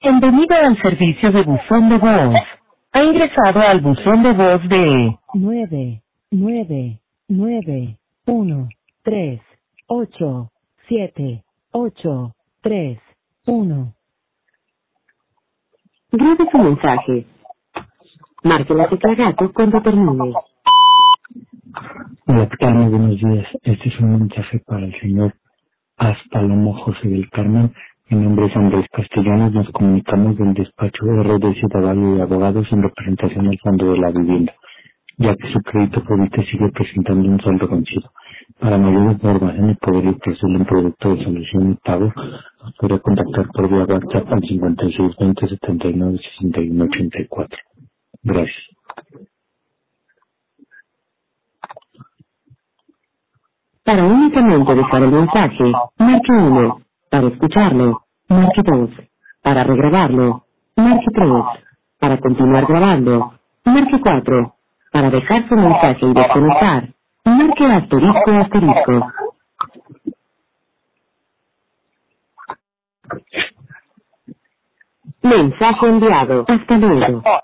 Bienvenido al servicio de buzón de voz. Ha ingresado al buzón de voz de 999138781. Grabe su mensaje. Marque la tecla gato cuando termine. Hola, ¿qué tal? Muy buenos días. Este es un mensaje para el señor Palomo José del Carmen. Mi nombre es Andrés Castellanos. Nos comunicamos del despacho RD Ciudadano y Abogados en representación del Fondo de la Vivienda, ya que su crédito Fobiste sigue presentando un saldo vencido. Para mayor información y poder ofrecerle un producto de solución y pago, nos podría contactar por vía WhatsApp al 5620 79 61 84. Gracias. Para únicamente dejar el mensaje, marque 1. Para escucharlo, marque 2. Para regrabarlo, marque 3. Para continuar grabando, marque 4. Para dejar su mensaje y desconectar, marque asterisco. Mensaje enviado. Hasta luego.